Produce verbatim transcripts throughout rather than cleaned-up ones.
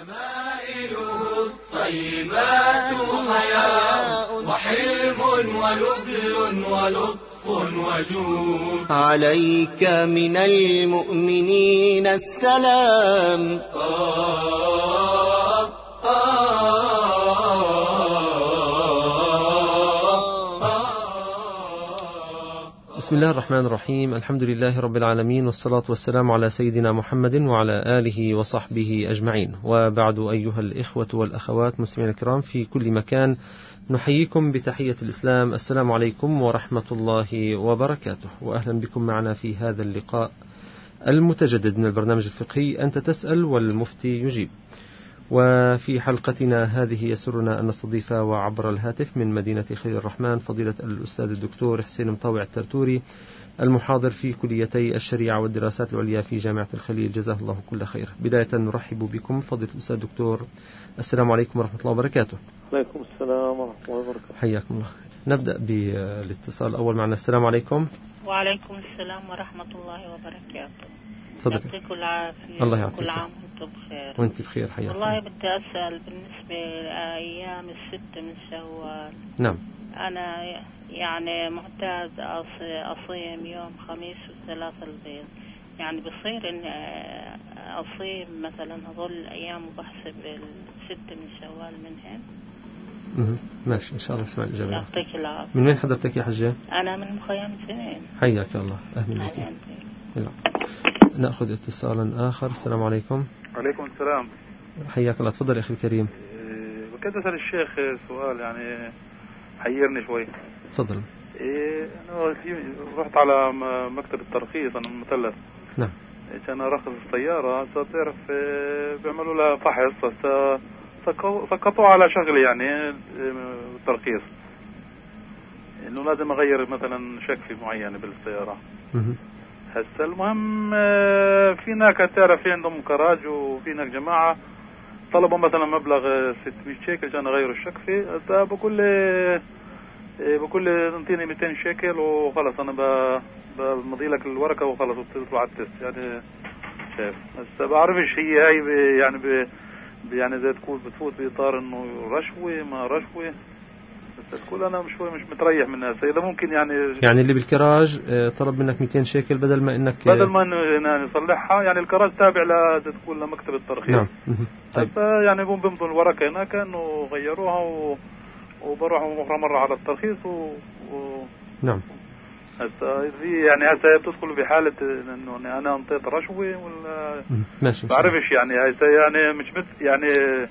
شمائله الطيبات حياء وحلم ولبل ولطف وجود. عليك من المؤمنين السلام. آه آه بسم الله الرحمن الرحيم. الحمد لله رب العالمين، والصلاة والسلام على سيدنا محمد وعلى آله وصحبه أجمعين، وبعد. أيها الإخوة والأخوات مسلمين الكرام في كل مكان، نحييكم بتحية الإسلام. السلام عليكم ورحمة الله وبركاته، وأهلا بكم معنا في هذا اللقاء المتجدد من البرنامج الفقهي أنت تسأل والمفتي يجيب. وفي حلقتنا هذه يسرنا أن نستضيف وعبر الهاتف من مدينة خليل الرحمن فضيلة الأستاذ الدكتور حسين مطاوع الترتوري، المحاضر في كليتي الشريعة والدراسات العليا في جامعة الخليل، جزاه الله كل خير. بداية نرحب بكم فضيلة الأستاذ الدكتور. السلام عليكم ورحمة الله وبركاته. عليكم السلام ورحمة الله وبركاته. حياكم الله. نبدأ بالاتصال الأول معنا. السلام عليكم. وعليكم السلام ورحمة الله وبركاته. صدق. يعطيكم العافية. الله يعافيك. كل عام وانتم بخير. وانت بخير. حياك. والله بدي أسأل بالنسبة لأيام الستة من شوال. نعم. أنا يعني معتاد أصيم يوم خميس وثلاثة البيض، يعني بصير إن أصيم مثلا هذول الأيام وبحسب الستة من شوال منهن. مه. ماشي إن شاء الله نسمع الإجابة. يعطيك العافية. من وين حضرتك يا حجة؟ أنا من مخيم سنين. حياك الله. أهلا بك. نأخذ اتصالا آخر. السلام عليكم. عليكم السلام. حياك الله. تفضل يا أخي الكريم. بكده أسأل الشيخ سؤال يعني حيرني شوي. تفضل. إيه أنا رحت على مكتب الترخيص، أنا مثلث. نعم. عشان أرخص السيارة، تعرف بيعملوا لها فحص، سقطوا على شغلي يعني الترخيص إنه لازم أغير مثلا شكفي معينة بالسيارة. مه. هسه المهم في هناك تعرف في عندهم كراج، وفي هناك جماعة طلبوا مثلا مبلغ ستمية شيكل عشان اغير الشكفي. هسه بقول لي بقول لي انطيني مئتين شيكل وخلص انا بمضي لك الورقة وخلص وبتطلع على التست يعني. شايف هسه بعرفش هي هاي يعني ب يعني زي تكون بتفوت بإطار انه رشوة ما رشوة. كل أنا مش مش متريح منها. إذا ممكن يعني يعني اللي بالكراج طلب منك مئتين شيكل بدل ما إنك بدل ما إنه نصلحها، يعني الكراج تابع ل تكون لمكتب الترخيص. نعم. طيب. يعني بوم بيمضوا الورقة هناك إنه غيروها و... وبروحوا مرة مرة على الترخيص و, و... نعم. هسه يعني هسه بتدخل بحالة إنه أنا انطيت رشوة ولا ماشي. بعرفش يعني هسه يعني مش بس يعني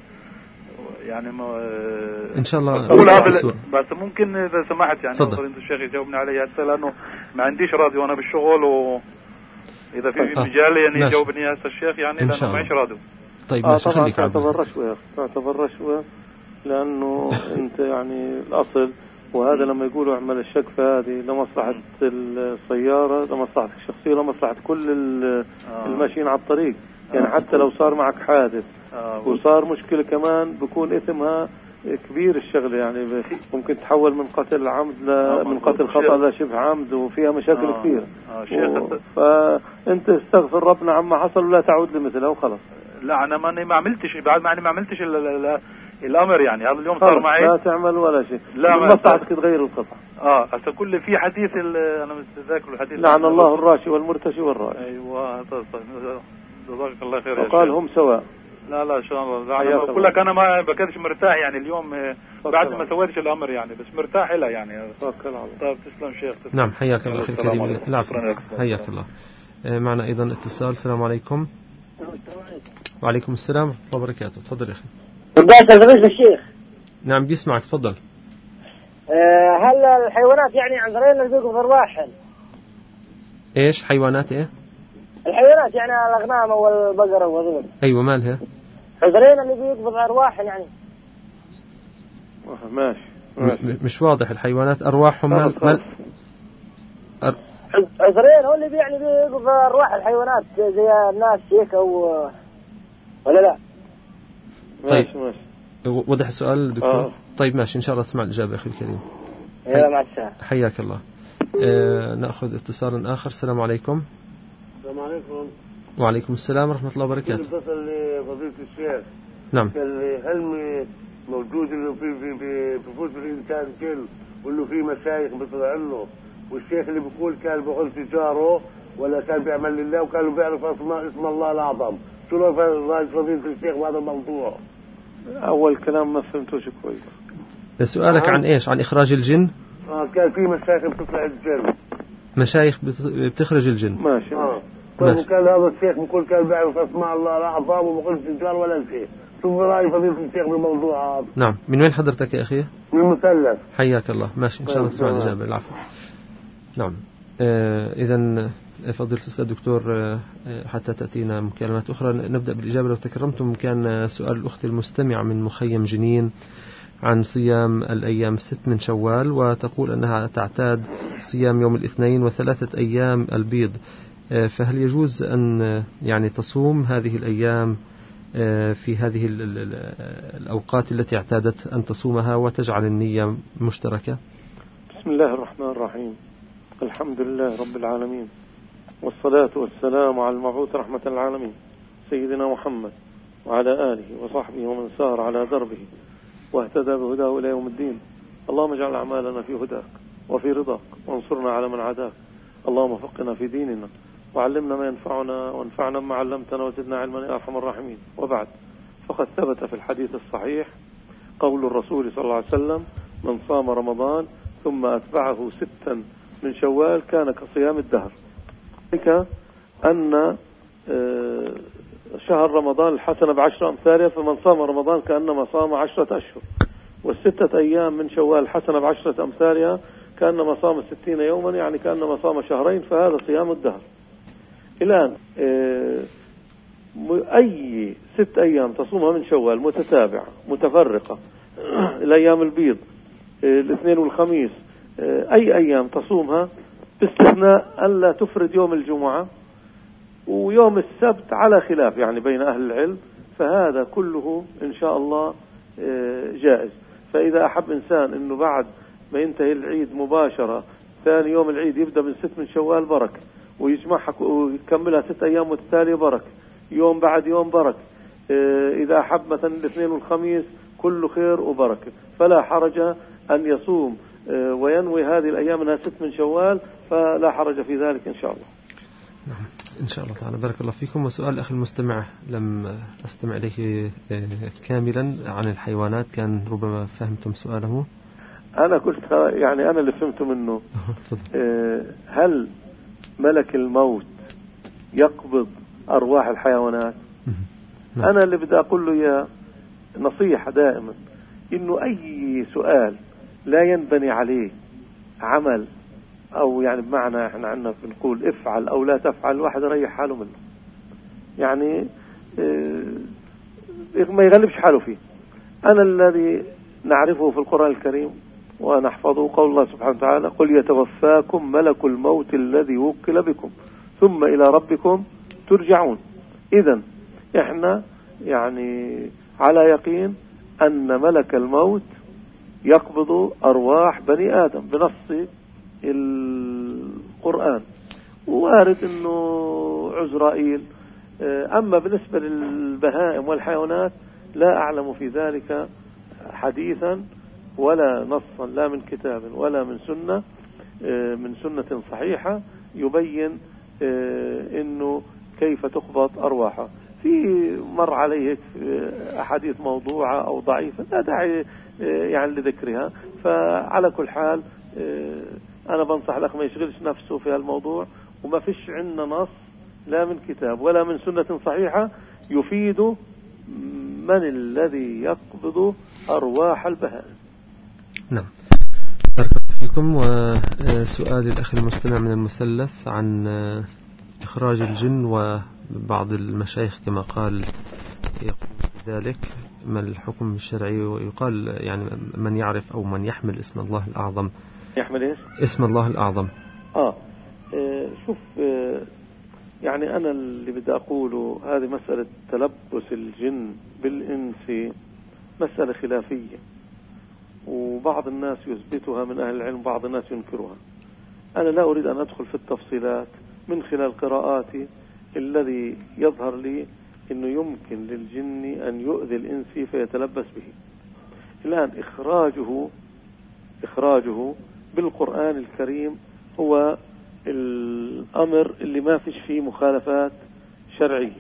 يعني ما إن شاء الله بس ممكن إذا سمحت يعني أنظر أنت الشيخ يجاوبني عليها هسه، لأنه ما عنديش راديو أنا بالشغل، وإذا في آه. مجال يعني يجاوبني هسه الشيخ يعني لأنه معيش راديو. طيب آه ماشي. طبعا تعتبر رشوة، تعتبر رشوة لأنه أنت يعني الأصل، وهذا لما يقولوا اعمل الشكفة هذه لمصلحة السيارة، لمصلحة الشخصية، لمصلحة كل الماشيين على الطريق. يعني حتى لو صار معك حادث آه وصار مشكلة كمان بكون إثمها كبير الشغل، يعني ممكن تحول من قتل عمد ل... آه من قتل خطأ لشبه عمد، وفيها مشاكل آه كثيرة. آه و... فأنت استغفر ربنا عما حصل ولا تعود لمثله وخلص. لا أنا ما ما عملتش بعد ما ما عملتش ال... ال... الأمر يعني هذا اليوم صار معي. لا تعمل ولا شيء. لا مصلحتك تغير القطع. اه هسه كل في حديث ال... أنا متذكر الحديث. لعن الله الراشي والمرتشي والراشي. أيوة جزاك الله خير. وقال هم سواء. لا لا ان شاء الله. انا بقول لك انا ما بكرش مرتاح يعني اليوم بعد ما سويتش الامر يعني، بس مرتاح لها يعني. توكل على الله. طيب تسلم شيخ. تسلم. نعم حياك الله اخي الكريم. العفو. حياك الله. معنا ايضا اتصال. السلام عليكم. وعليكم السلام ورحمه الله وبركاته. تفضل يا اخي. تفضل الشيخ. نعم بيسمعك. تفضل. هل الحيوانات يعني عند غيرنا اللي بيقبض ارواحهم؟ ايش حيوانات ايه؟ الحيوانات يعني الأغنام والبقرة وهذول. أيوة مالها؟ حذرين اللي بيقبض أرواحهم يعني. ماشي. م- مش واضح. الحيوانات أرواحهم مال مال أر... حذرين هو اللي يعني بيقبض أرواح الحيوانات زي الناس هيك أو ولا لا؟ طيب ماشي ماشي. وضح السؤال دكتور. آه. طيب ماشي إن شاء الله تسمع الإجابة أخي الكريم. يا مع السلامة. حياك الله. آه نأخذ اتصالا آخر. السلام عليكم. السلام عليكم. وعليكم السلام ورحمة الله وبركاته. بتصل لفضيلة الشيخ نعم. هل موجود انه في في في بفوت بالانسان جن وانه في مشايخ بيطلع له، والشيخ اللي بيقول كان بيقول تجاره ولا كان بيعمل لله وكانوا بيعرف اسماء اسم الله الاعظم، شو رايك فضيلة الشيخ بهذا الموضوع؟ اول كلام ما فهمتوش كويس. سؤالك عن ايش؟ عن اخراج الجن؟ اه كان في مشايخ بتطلع الجن. مشايخ بتخرج الجن. ماشي. اه طيب وكان هذا الشيخ بيقول كان بيعرف اسماء الله الاعظم وما بيقولش تجار ولا شيء، شو راي فضيلة الشيخ بالموضوع هذا؟ نعم. من وين حضرتك يا اخي؟ من المثلث. حياك الله. ماشي ان شاء الله نسمع الاجابه. العفو. نعم. آه اذا فضيلة الأستاذ دكتور آه حتى تأتينا مكالمات أخرى نبدأ بالإجابة لو تكرمتم. كان سؤال الأخت المستمع من مخيم جنين عن صيام الأيام الست من شوال، وتقول أنها تعتاد صيام يوم الاثنين وثلاثة أيام البيض، آه فهل يجوز أن يعني تصوم هذه الأيام آه في هذه الأوقات التي اعتادت أن تصومها وتجعل النية مشتركة؟ بسم الله الرحمن الرحيم. الحمد لله رب العالمين، والصلاة والسلام على المبعوث رحمة العالمين سيدنا محمد وعلى آله وصحبه ومن سار على دربه واهتدى بهداه إلى يوم الدين. اللهم اجعل أعمالنا في هداك وفي رضاك، وانصرنا على من عاداك. اللهم فقنا في ديننا وعلمنا ما ينفعنا وانفعنا ما علمتنا وزدنا علما يا أرحم الراحمين. وبعد، فقد ثبت في الحديث الصحيح قول الرسول صلى الله عليه وسلم: من صام رمضان ثم أتبعه ستا من شوال كان كصيام الدهر. ذلك أن شهر رمضان الحسنة بعشر أمثالها، فمن صام رمضان كأنما صام عشرة أشهر، والستة أيام من شوال الحسنة بعشرة أمثالها كأنما صام ستين يوما، يعني كأنما صام شهرين، فهذا صيام الدهر. الآن أي ست أيام تصومها من شوال متتابعة متفرقة، الأيام البيض الاثنين والخميس، أي أيام تصومها باستثناء أن لا تفرد يوم الجمعة ويوم السبت على خلاف يعني بين أهل العلم، فهذا كله إن شاء الله جائز. فإذا أحب إنسان أنه بعد ما ينتهي العيد مباشرة ثاني يوم العيد يبدأ من ست من شوال بركة، ويجمعها ويكملها ست أيام متتالية بركة، يوم بعد يوم بركة. إذا أحب مثلا الاثنين والخميس كله خير وبركة، فلا حرج أن يصوم وينوي هذه الأيام أنها ست من شوال، فلا حرج في ذلك إن شاء الله. نعم إن شاء الله تعالى. بارك الله فيكم. وسؤال أخي المستمع لم أستمع إليه كاملا عن الحيوانات، كان ربما فهمتم سؤاله. أنا قلت يعني أنا اللي فهمت منه هل ملك الموت يقبض أرواح الحيوانات؟ نعم. أنا اللي بدي أقول له يا نصيحة دائما إنه أي سؤال لا ينبني عليه عمل، أو يعني بمعنى إحنا عندنا بنقول افعل أو لا تفعل، الواحد يريح حاله منه، يعني ما يغلبش حاله فيه. أنا الذي نعرفه في القرآن الكريم ونحفظه قول الله سبحانه وتعالى: قل يتوفاكم ملك الموت الذي وكل بكم ثم إلى ربكم ترجعون. إذن إحنا يعني على يقين أن ملك الموت يقبض أرواح بني آدم بنص القرآن، ووارد أنه عزرائيل. أما بالنسبة للبهائم والحيوانات لا أعلم في ذلك حديثا ولا نصا، لا من كتاب ولا من سنة من سنة صحيحة يبين أنه كيف تقبض أرواحها. في مر عليه أحاديث موضوعة أو ضعيفة لا داعي يعني لذكرها. فعلى كل حال أنا بنصح الأخ ما يشغلش نفسه في هالموضوع، وما فيش عندنا نص لا من كتاب ولا من سنة صحيحة يفيد من الذي يقبض أرواح البهائم. نعم بارك الله فيكم. وسؤال الأخ المستمع من المثلث عن إخراج الجن، وبعض المشايخ كما قال يقول ذلك، ما الحكم الشرعي؟ ويقال يعني من يعرف أو من يحمل اسم الله الأعظم. يحمل إيش؟ اسم الله الأعظم. آه, آه شوف آه يعني أنا اللي بدي أقوله هذه مسألة تلبس الجن بالإنس مسألة خلافية، وبعض الناس يثبتها من أهل العلم وبعض الناس ينكرها. أنا لا أريد أن أدخل في التفصيلات. من خلال قراءاتي الذي يظهر لي إنه يمكن للجن أن يؤذي الإنس فيتلبس به. الآن إخراجه إخراجه بالقرآن الكريم هو الأمر اللي ما فيش فيه مخالفات شرعية.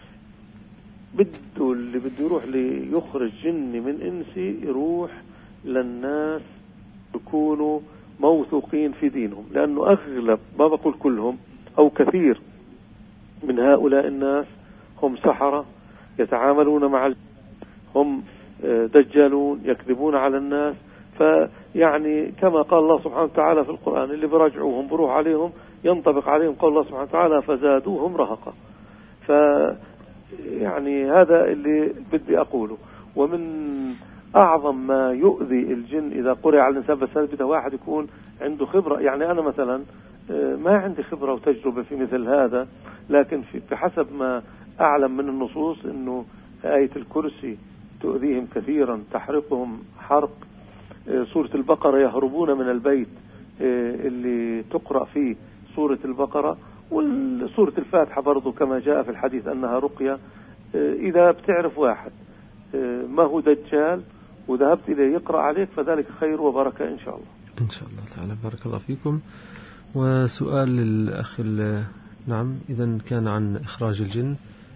بده اللي بده يروح ليخرج جن من إنسي يروح للناس يكونوا موثوقين في دينهم، لأنه أغلب، ما بقول كلهم أو كثير من هؤلاء الناس هم سحرة يتعاملون مع، هم دجالون يكذبون على الناس. فيعني كما قال الله سبحانه وتعالى في القرآن اللي برجعوهم بروح عليهم ينطبق عليهم قول الله سبحانه وتعالى فزادوهم رهقا. ف يعني هذا اللي بدي أقوله. ومن أعظم ما يؤذي الجن إذا قرئ على الإنسان، بس هذا بده واحد يكون عنده خبرة. يعني أنا مثلا ما عندي خبرة وتجربة في مثل هذا، لكن في بحسب ما أعلم من النصوص إنه آية الكرسي تؤذيهم كثيرا، تحرقهم حرق. سورة البقرة يهربون من البيت اللي تقرأ فيه سورة البقرة، وسورة الفاتحة برضو كما جاء في الحديث أنها رقية. إذا بتعرف واحد ما هو دجال وذهبت إليه يقرأ عليك فذلك خير وبركة إن شاء الله. إن شاء الله تعالى. بارك الله فيكم. وسؤال للأخ، نعم، إذا كان عن إخراج الجن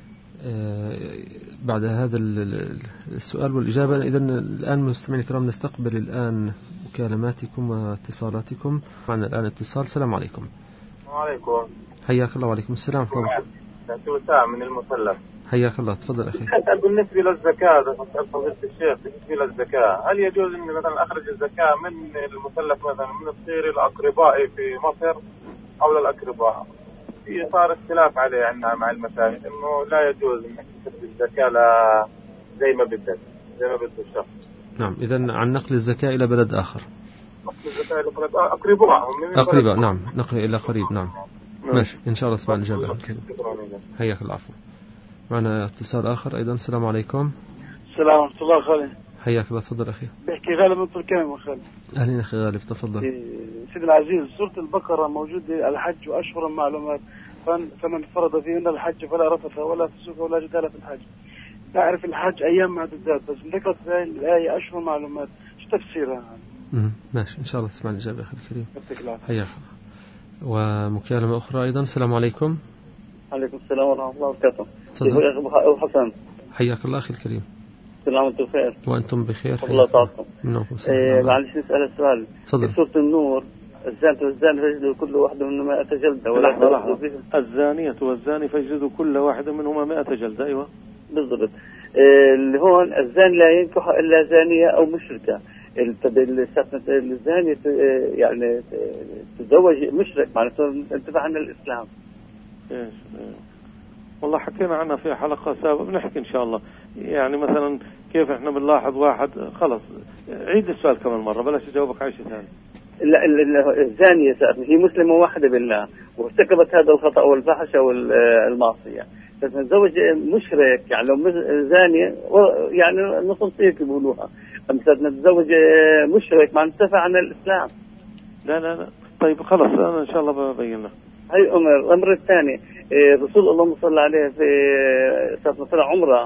بعد هذا السؤال والإجابة. إذا الآن مستمعين الكرام نستقبل الآن مكالماتكم واتصالاتكم. معنا الآن اتصال. السلام عليكم. وعليكم. حياك الله. وعليكم السلام ورحمة الله. ساعة من المثلث. حياك الله. تفضل أخي. بالنسبة للزكاة، فضيلة الشيخ، بالنسبة للزكاة هل يجوز إني مثلا أخرج الزكاة من المثلث مثلا من الصغير لأقربائي في مصر أو للأقرباء؟ في صار اختلاف عليه عندنا مع المشايخ إنه لا يجوز إنك تخرج الزكاة لا زي ما بدك زي ما بده الشخص. نعم. إذا عن نقل الزكاة إلى بلد آخر. نقل الزكاة إلى بلد أقرباء. أقرباء. نعم. نقل إلى قريب. نعم. ماشي. إن شاء الله اسمع الإجابة. حياك الله. عفوا. معنا اتصال آخر أيضا. السلام عليكم. السلام ورحمة الله. خالد. حياك الله. تفضل أخي. بحكي غالب من تركيا. خالد. أهلا أخي غالب. تفضل. سيدي العزيز، سورة البقرة موجودة الحج وأشهر معلومات، فمن فرض فيهن الحج فلا رفث ولا فسوق ولا جدال في الحج. نعرف الحج أيام معدودات، بس ذكرت هذه الآية أشهر معلومات، شو تفسيرها؟ ماشي. إن شاء الله تسمع الإجابة أخي الكريم. حياك. ومكالمة أخرى أيضا. السلام عليكم. عليكم السلام ورحمة الله وبركاته. تفضل. أبو حسن. حياك الله أخي الكريم. سلام وأنتم بخير. وأنتم بخير. الله يسعدكم. منكم. إيه معلش نسأل السؤال. تفضل. في سورة النور الزانية والزاني فاجلدوا كل واحد منهما مئة جلدة ولا تأخذوا بهم. الزانية والزاني فاجلدوا كل واحد منهما مئة جلدة. أيوة بالضبط. إيه اللي هون الزاني لا ينكح إلا زانية أو مشركة. الزانية يعني تتزوج مشرك معناته انتفع عن الإسلام. إيش والله حكينا عنها في حلقة سابقة، بنحكي إن شاء الله. يعني مثلا كيف إحنا بنلاحظ واحد خلص. عيد السؤال كمان مرة بلاش أجاوبك عايشة ثاني. لا الزانية هي مسلمة واحدة بالله وارتكبت هذا الخطأ والفحش والمعصية، تتزوج مشرك يعني لو زانية يعني نصنصيك يقولوها، مثلا نتزوج مشرك مع نتفع عن الإسلام. لا لا لا طيب خلص أنا إن شاء الله ببين لك. هاي أمر. الأمر الثاني رسول الله صلى الله عليه في ساعة ما طلع عمره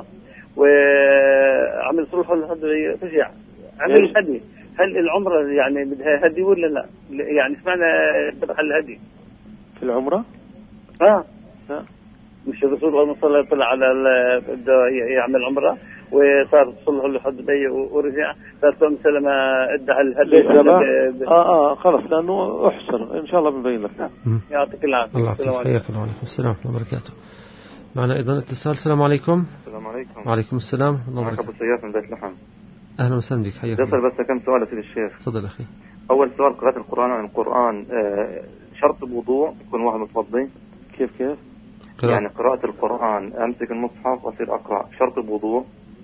وعمل صلح الهدي رجع عمل الهدي. هل العمرة يعني بدها هدي ولا لا؟ يعني سمعنا ذبح الهدي في العمرة؟ ها؟ لا مش الرسول صلى الله عليه وسلم طلع على بده يعمل عمرة وصار صلح الحديبية ورجع صار ام سلمة ادعى الهدي. اه اه خلص لانه احسر ان شاء الله بنبين لك. يعطيك العافية. الله يعطيك. حياك الله. وعليكم السلام ورحمة الله وبركاته. معنا ايضا اتصال. السلام عليكم. السلام عليكم. وعليكم السلام ورحمة الله وبركاته. ابو سياف من بيت لحم. اهلا وسهلا بك. حياك الله. بس كم سؤال سيدي الشيخ. تفضل اخي. اول سؤال قراءة القرآن عن القرآن آه شرط الوضوء يكون واحد متوضي؟ كيف كيف؟ قراءة. يعني قراءة القرآن امسك المصحف واصير اقرأ شرط الوضوء؟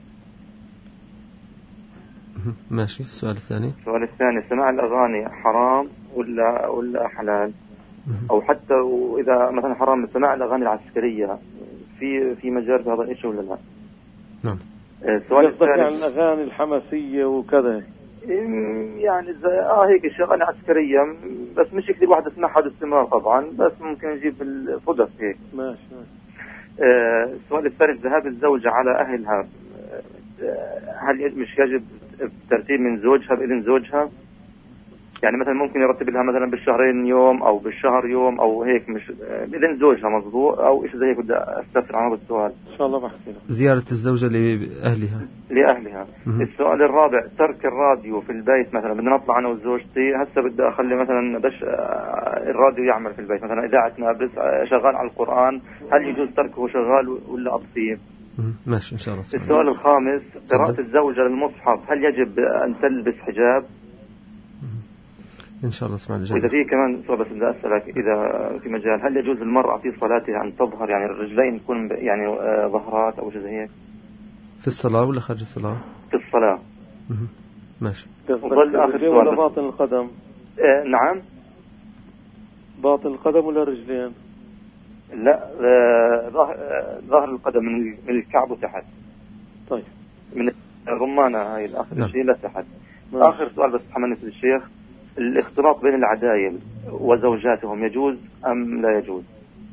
ماشي. السؤال الثاني. السؤال الثاني سماع الأغاني حرام ولا ولا حلال؟ أو حتى وإذا مثلا حرام سماع الأغاني العسكرية في في مجال هذا الشيء ولا لا؟ نعم. السؤال الثاني عن الأغاني الحماسية وكذا. يعني اه هيك الشغلة عسكرية بس مش كثير واحد يسمعها باستمرار طبعا، بس ممكن نجيب الصدف هيك. ماشي ماشي. السؤال الثالث ذهاب الزوجة على أهلها، هل مش يجب الترتيب من زوجها بإذن زوجها؟ يعني مثلا ممكن يرتب لها مثلا بالشهرين يوم أو بالشهر يوم أو هيك، مش بإذن زوجها مظبوط أو إيش زي هيك. بدي أستفسر عن هذا السؤال إن شاء الله بحكي لك. زيارة الزوجة لأهلها لأهلها. السؤال الرابع ترك الراديو في البيت، مثلا بدنا نطلع أنا وزوجتي هسه بدي أخلي مثلا بش الراديو يعمل في البيت، مثلا إذاعتنا بس شغال على القرآن، هل يجوز تركه شغال ولا أطفيه؟ ماشي إن شاء الله. السؤال الخامس قراءة الزوجة للمصحف، هل يجب أن تلبس حجاب؟ إن شاء الله اسمع الإجابة. وإذا في كمان سؤال بس بدي أسألك، إذا في مجال هل يجوز للمرأة في صلاتها أن تظهر يعني الرجلين تكون يعني آه ظهرات أو شيء زي هيك؟ في الصلاة ولا خارج الصلاة؟ في الصلاة. مه. ماشي. وظل آخر سؤال ولا باطن القدم؟ آه نعم. باطن القدم ولا رجلين؟ لا آه ظهر القدم من من الكعب وتحت. طيب. من الرمانة هاي الآخر نعم. شيء لتحت. آخر سؤال بس تحملني الشيخ، الاختلاط بين العدايل وزوجاتهم يجوز أم لا يجوز؟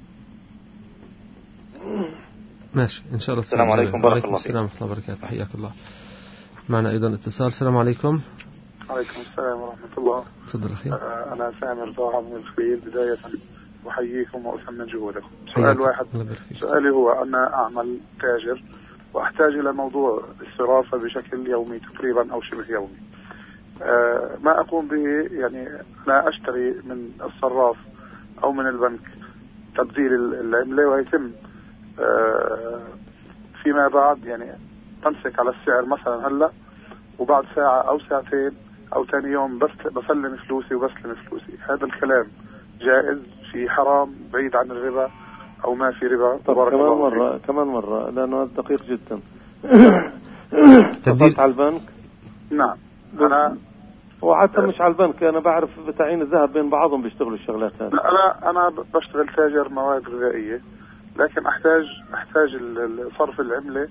ماشي إن شاء الله. السلام عليكم بارك الله فيك. السلام ورحمة الله وبركاته. حياك الله. معنا أيضا اتصال. السلام عليكم. عليكم السلام ورحمة الله. تفضل أخي. آه أنا سامر ضاع من الخليل. بداية أحييكم وأثمن جهودكم. سؤال واحد، سؤالي هو أنا أعمل تاجر وأحتاج إلى موضوع الصرافة بشكل يومي تقريبا أو شبه يومي. آه ما أقوم به يعني أنا أشتري من الصراف أو من البنك تبديل العملة، ويتم آه فيما بعد يعني تمسك على السعر مثلا هلا، وبعد ساعة أو ساعتين أو ثاني يوم بس بسلم فلوسي وبسلم فلوسي. هذا الكلام جائز؟ في حرام بعيد عن الربا أو ما في ربا؟ طبعا كمان مرة فيه. كمان مرة لأنه هذا دقيق جدا. تبديل على البنك؟ نعم. أنا وحتى مش على البنك، أنا بعرف بتعيين الذهب بين بعضهم بيشتغلوا الشغلات هذه. أنا أنا بشتغل تاجر مواد غذائية، لكن أحتاج أحتاج صرف العملة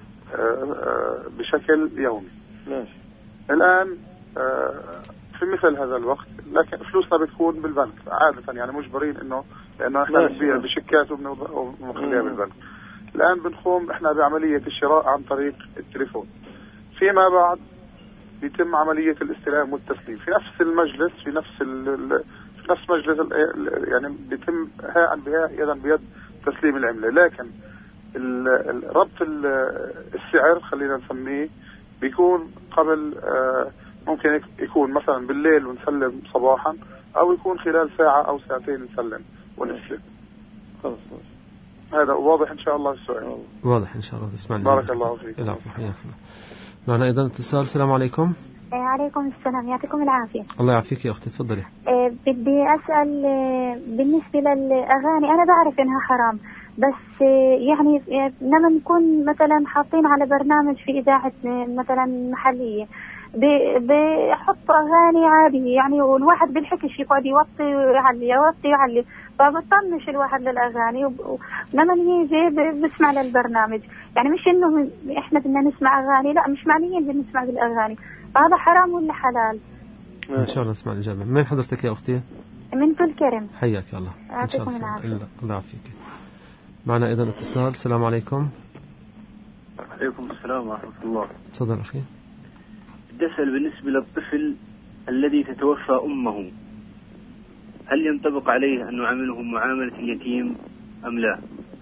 بشكل يومي. ماشي. الآن في مثل هذا الوقت لكن فلوسنا بتكون بالبنك عادة، يعني مجبرين إنه لأنه إحنا بنبيع بشيكات وبنخليها بالبنك. الآن بنقوم إحنا بعملية الشراء عن طريق التليفون، فيما بعد يتم عملية الاستلام والتسليم في نفس المجلس، في نفس في نفس مجلس يعني بيتم هاء بهاء يدا بيد تسليم العملة. لكن ربط السعر خلينا نسميه بيكون قبل، ممكن يكون مثلا بالليل ونسلم صباحا، أو يكون خلال ساعة أو ساعتين نسلم ونسلم. خلاص هذا واضح إن شاء الله السؤال. واضح إن شاء الله. تسمعني. بارك الله فيك. العفو. حياك الله. معنا أيضا اتصال. السلام عليكم. عليكم السلام، يعطيكم العافية. الله يعافيك يا أختي، تفضلي. أه بدي أسأل أه بالنسبة للأغاني، أنا بعرف إنها حرام، بس أه يعني لما نكون مثلا حاطين على برنامج في إذاعة مثلا محلية بيحطوا أغاني عادية يعني، والواحد بالحكش يقعد يوطي ويعلي يوطي ويعلي، فبطنش الواحد للأغاني، ولما يجي بسمع للبرنامج يعني مش إنه إحنا بدنا نسمع أغاني، لا مش معنيين بنسمع بالأغاني، فهذا حرام ولا حلال؟ إن شاء الله نسمع الإجابة. من حضرتك يا أختي؟ من كل كرم. حياك الله. إن شاء الله. الله يعافيك. معنا أيضا اتصال. السلام عليكم. عليكم السلام ورحمة الله. تفضل أخي. بدي أسأل بالنسبة للطفل الذي تتوفى أمه، هل ينطبق عليه أن نعامله معاملة اليتيم أم لا؟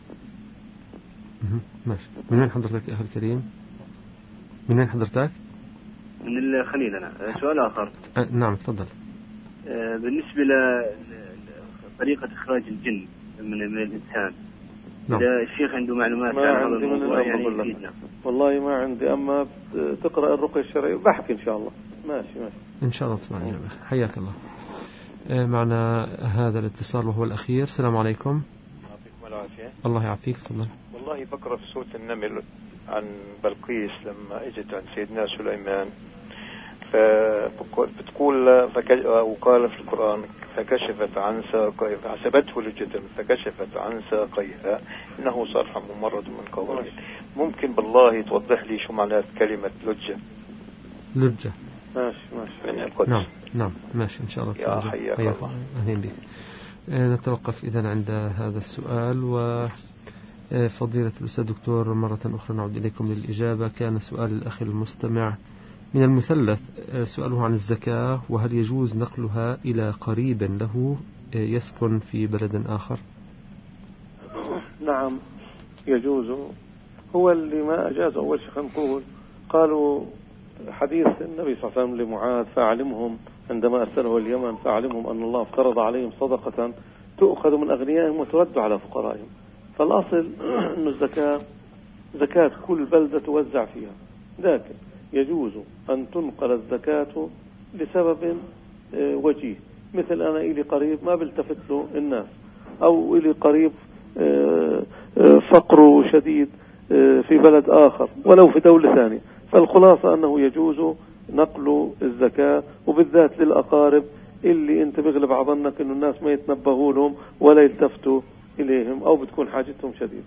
ماشي. من وين حضرتك يا أخي الكريم؟ من وين حضرتك؟ من الخليل أنا. سؤال آخر. أه نعم تفضل. أه بالنسبة لطريقة إخراج الجن من, من الإنسان، نعم. إذا الشيخ عنده معلومات عن هذا الموضوع يعني يفيدنا. والله ما عندي، أما تقرأ الرقية الشرعية بحكي إن شاء الله. ماشي ماشي إن شاء الله تسمع الإجابة. حياك الله. معنا هذا الاتصال وهو الأخير. السلام عليكم. يعطيكم العافية. الله يعافيك. تفضل. والله بقرأ في سورة النمل عن بلقيس لما اجت عند سيدنا سليمان، فبتقول وقال في القرآن فكشفت عن ساقيها فحسبته لجة فكشفت عن ساقيها إنه صرح ممرض من قوله. ممكن بالله توضح لي شو معنات كلمة لجة؟ لجة. ماشي ماشي. من القدس. نعم نعم ماشي إن شاء الله. يا حياك الله. أهلا بك. نتوقف إذن عند هذا السؤال، و فضيلة الأستاذ دكتور، مرة أخرى نعود إليكم للإجابة. كان سؤال الأخ المستمع من المثلث سؤاله عن الزكاة، وهل يجوز نقلها إلى قريب له يسكن في بلد آخر؟ نعم يجوز. هو اللي ما أجاز أول شيء نقول، قالوا حديث النبي صلى الله عليه وسلم لمعاذ فأعلمهم عندما أرسله اليمن، فأعلمهم أن الله افترض عليهم صدقة تؤخذ من أغنيائهم وترد على فقرائهم. فالأصل أن الزكاة زكاة كل بلدة توزع فيها، لكن يجوز أن تنقل الزكاة لسبب وجيه، مثل أنا إلي قريب ما بلتفت له الناس، أو إلي قريب فقر شديد في بلد آخر ولو في دولة ثانية. فالخلاصة أنه يجوز نقل الزكاة، وبالذات للأقارب اللي انت بيغلب على ظنك انه الناس ما يتنبهوا لهم ولا يلتفتوا إليهم، أو بتكون حاجتهم شديدة.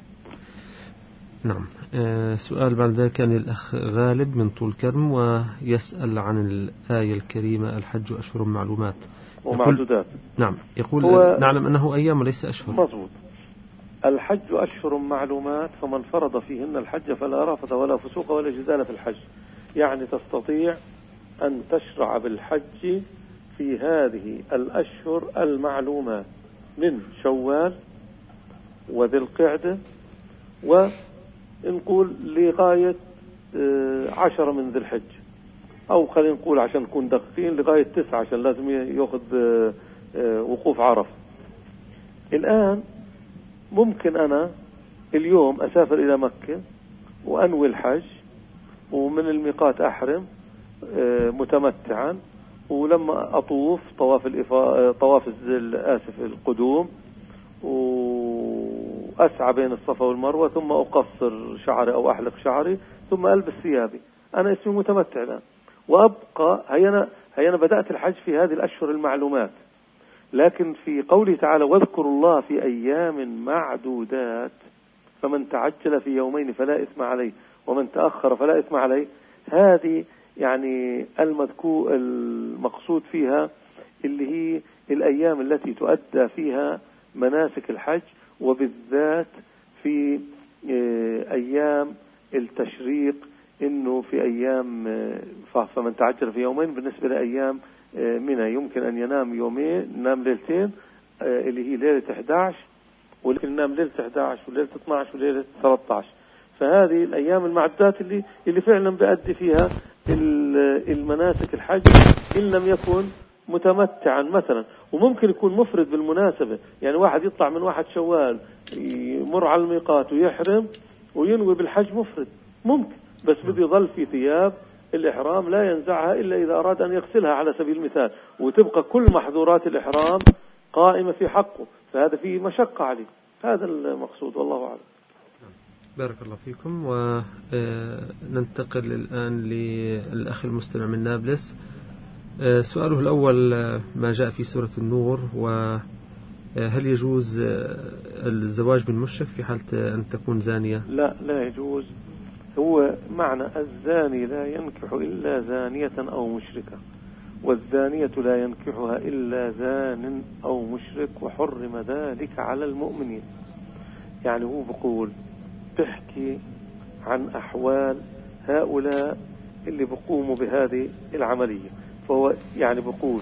نعم. آه سؤال بعد ذلك كان الأخ غالب من طول كرم، ويسأل عن الآية الكريمة الحج أشهر معلومات ومعدودات. نعم. يقول نعلم أنه أيام وليس أشهر. مضبوط. الحج أشهر معلومات، فمن فرض فيهن الحج فلا رفث ولا فسوق ولا جدال في الحج. يعني تستطيع أن تشرع بالحج في هذه الأشهر المعلومات من شوال وذي القعدة، ونقول لغاية عشرة من ذي الحج، أو خلينا نقول عشان نكون دقيقين لغاية تسعة عشان لازم يأخذ وقوف عرفة. الآن ممكن أنا اليوم أسافر إلى مكة وأنوي الحج، ومن الميقات أحرم متمتعا، ولما أطوف طواف الإفا... طواف آسف القدوم، وأسعى بين الصفا والمروة، ثم أقصر شعري أو أحلق شعري، ثم ألبس ثيابي. أنا اسمي متمتع الآن، وأبقى هينا هينا بدأت الحج في هذه الأشهر المعلومات. لكن في قوله تعالى واذكروا الله في أيام معدودات، فمن تعجل في يومين فلا إثم عليه ومن تأخر فلا إثم عليه، هذه يعني المذكور المقصود فيها اللي هي الأيام التي تؤدى فيها مناسك الحج، وبالذات في أيام التشريق، إنه في أيام فمن تعجل في يومين بالنسبة لأيام منها يمكن أن ينام يومين، ينام ليلتين اللي هي ليلة أحد عشر، ولكن ينام ليلة أحد عشر وليلة اثني عشر وليلة ثلاثة عشر. فهذه الأيام المعدات اللي اللي فعلا بيأدي فيها المناسك الحج إن لم يكن متمتعا مثلا. وممكن يكون مفرد بالمناسبة، يعني واحد يطلع من واحد شوال يمر على الميقات ويحرم وينوي بالحج مفرد، ممكن، بس بده يظل في ثياب الإحرام لا ينزعها إلا إذا أراد أن يغسلها على سبيل المثال، وتبقى كل محظورات الإحرام قائمة في حقه، فهذا فيه مشقة عليه. هذا المقصود والله أعلم. بارك الله فيكم. وننتقل الآن للأخ المستمع من نابلس. سؤاله الأول ما جاء في سورة النور، وهل يجوز الزواج بالمشرك في حالة أن تكون زانية؟ لا لا يجوز. هو معنى الزاني لا ينكح إلا زانية أو مشركة، والزانية لا ينكحها إلا زان أو مشرك، وحرم ذلك على المؤمنين. يعني هو بقول بحكي عن أحوال هؤلاء اللي بقوموا بهذه العملية، فهو يعني بقول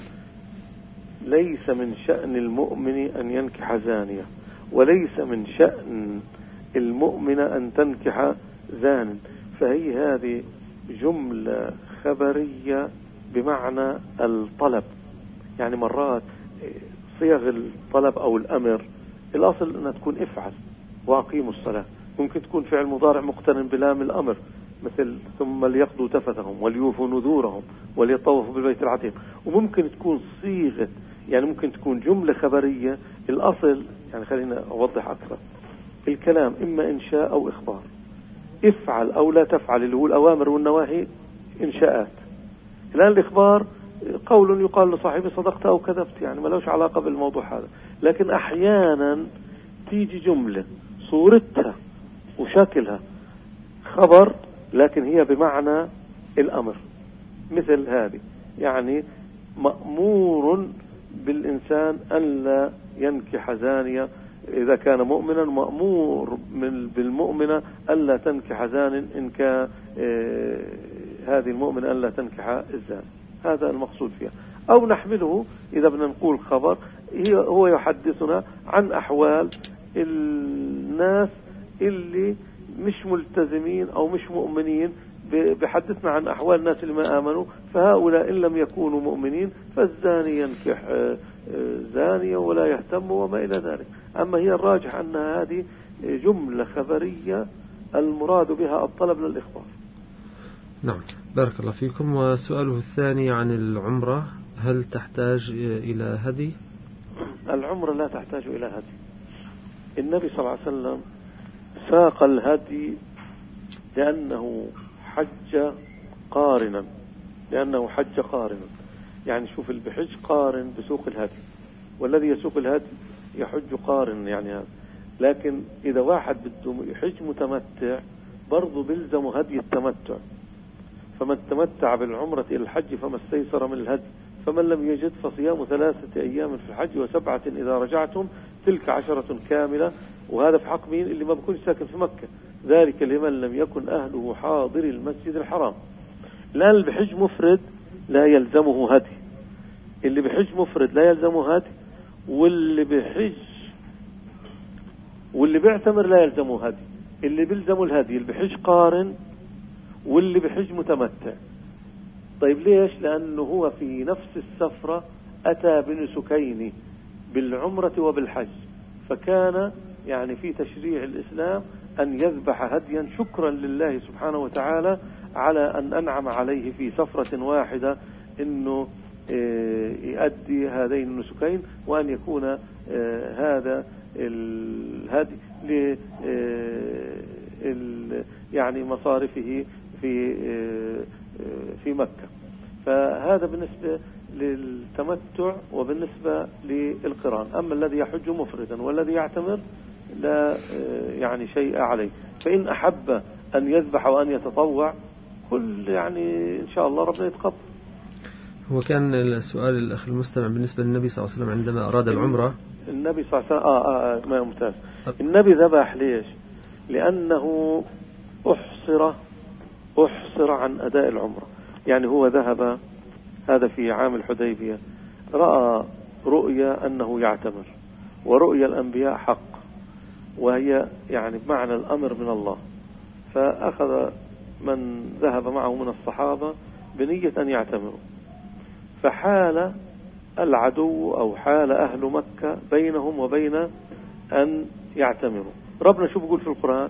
ليس من شأن المؤمن أن ينكح زانية، وليس من شأن المؤمن أن تنكح زان. فهي هذه جملة خبرية بمعنى الطلب، يعني مرات صيغ الطلب أو الأمر الأصل أنها تكون افعل وأقيموا الصلاة، ممكن تكون فعل مضارع مقترن بلام الأمر، مثل ثم ليقضوا تفثهم وليوفوا نذورهم وليطوفوا بالبيت العتيق. وممكن تكون صيغة، يعني ممكن تكون جملة خبرية. الأصل يعني خلينا أوضح أكثر، الكلام إما إنشاء أو إخبار، افعل أو لا تفعل اللي هو الأوامر والنواهي إنشاءات. الآن الإخبار قول يقال لصاحبه صدقت أو كذبت، يعني ما لهش علاقة بالموضوع هذا. لكن أحيانا تيجي جملة صورتها وشكلها خبر لكن هي بمعنى الأمر، مثل هذه، يعني مأمور بالإنسان أن لا ينكح زانية إذا كان مؤمنا مأمور من بالمؤمنة ألا تنكح زان إن كان هذه المؤمنة ألا تنكح الزان. هذا المقصود فيها. أو نحمله إذا بدنا نقول خبر هو يحدثنا عن أحوال الناس اللي مش ملتزمين أو مش مؤمنين، بحدثنا عن أحوال الناس اللي ما آمنوا، فهؤلاء إن لم يكونوا مؤمنين فالزاني ينكح زانية ولا يهتم وما إلى ذلك. أما هي الراجح أن هذه جملة خبرية المراد بها الطلب للإخبار. نعم، بارك الله فيكم. وسؤاله الثاني عن العمرة، هل تحتاج إلى هدي؟ العمرة لا تحتاج إلى هدي. النبي صلى الله عليه وسلم ساق الهدي لأنه حج قارنا لأنه حج قارنا يعني شوف اللي بحج قارن بسوق الهدي، والذي يسوق الهدي يحج قارن يعني هذا. لكن إذا واحد بده يحج متمتع برضه بيلزم هدي التمتع، فمن تمتع بالعمرة إلى الحج فما استيسر من الهدي، فمن لم يجد فصيام ثلاثة أيام في الحج وسبعة إذا رجعتم تلك عشرة كاملة. وهذا في حق مين؟ اللي ما بيكون ساكن في مكة، ذلك لمن لم يكن أهله حاضر المسجد الحرام. الآن اللي بحج مفرد لا يلزمه هدي، اللي بحج مفرد لا يلزمه هدي، واللي بحج واللي بيعتمر لا يلزمه هدي. اللي بيلزمه الهدي اللي بحج قارن واللي بحج متمتع. طيب ليش؟ لأنه هو في نفس السفرة أتى بنسكين بالعمرة وبالحج، فكان يعني في تشريع الإسلام أن يذبح هديا شكرا لله سبحانه وتعالى على أن أنعم عليه في سفرة واحدة أنه يؤدي هذين النسكين، وأن يكون هذا الهدي ل يعني مصارفه في في مكة. فهذا بالنسبة للتمتع وبالنسبة للقران. أما الذي يحج مفردا والذي يعتمر لا يعني شيء عليه، فإن أحب أن يذبح وأن يتطوع كل يعني إن شاء الله ربنا يتقبل. هو كان السؤال الأخ المستمع بالنسبة للنبي صلى الله عليه وسلم عندما أراد العمرة. النبي صلى الله عليه وسلم آه, آه, آه ما ممتاز. النبي ذبح ليش؟ لأنه أحصر أحصر عن أداء العمرة. يعني هو ذهب هذا في عام الحديبية، رأى رؤيا أنه يعتمر، ورؤيا الأنبياء حق، وهي يعني بمعنى الأمر من الله. فأخذ من ذهب معه من الصحابة بنية أن يعتمروا، فحال العدو أو حال أهل مكة بينهم وبين أن يعتمروا. ربنا شو بيقول في القرآن؟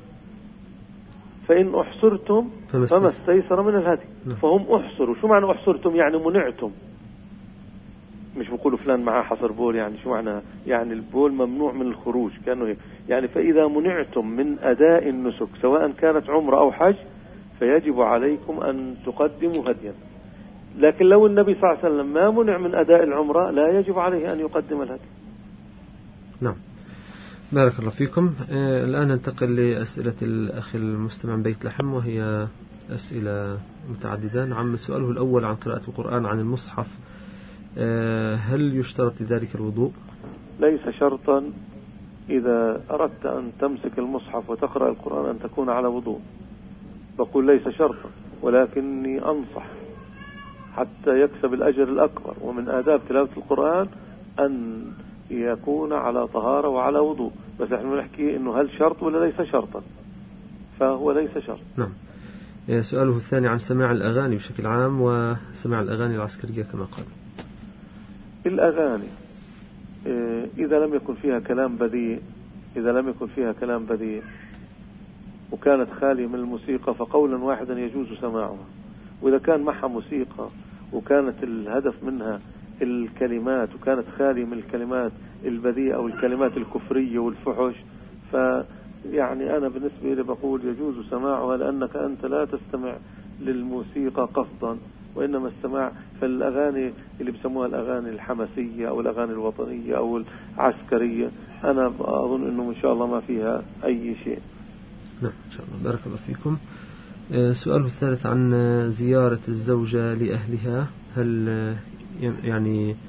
فإن أحصرتم فما استيسر من الهدي. فهم أحصروا. شو معنى أحصرتم؟ يعني منعتم. مش بيقولوا فلان معاه حصر بول، يعني شو معنى؟ يعني البول ممنوع من الخروج كأنه هيك. يعني فإذا منعتم من أداء النسك سواء كانت عمرة أو حج فيجب عليكم أن تقدموا هديا. لكن لو النبي صلى الله عليه وسلم ما منع من أداء العمرة لا يجب عليه أن يقدم الهدي. نعم، بارك الله فيكم. آه الآن ننتقل لأسئلة الأخ المستمع من بيت لحم، وهي أسئلة متعددة. نعم، سؤاله الأول عن قراءة القرآن عن المصحف، آه هل يشترط لذلك الوضوء؟ ليس شرطا إذا أردت أن تمسك المصحف وتقرأ القرآن أن تكون على وضوء. بقول ليس شرطا، ولكني أنصح حتى يكسب الأجر الأكبر. ومن آداب تلاوة القرآن أن يكون على طهارة وعلى وضوء. بس احنا نحكي إنه هل شرط ولا ليس شرطا، فهو ليس شرط. نعم. سؤاله الثاني عن سماع الأغاني بشكل عام وسماع الأغاني العسكرية كما قال. الأغاني إذا لم يكن فيها كلام بذيء إذا لم يكن فيها كلام بذيء وكانت خالية من الموسيقى فقولا واحدا يجوز سماعها. وإذا كان معها موسيقى وكانت الهدف منها الكلمات وكانت خالية من الكلمات البذيئة أو الكلمات الكفرية والفحش، فيعني أنا بالنسبة لي بقول يجوز سماعها، لأنك أنت لا تستمع للموسيقى قصدا، وإنما السماع في الأغاني اللي بسموها الأغاني الحماسية أو الأغاني الوطنية أو العسكرية. أنا أظن أنه إن شاء الله ما فيها أي شيء. نعم إن شاء الله، بارك الله فيكم. سؤاله الثالث عن زيارة الزوجة لأهلها، هل يعني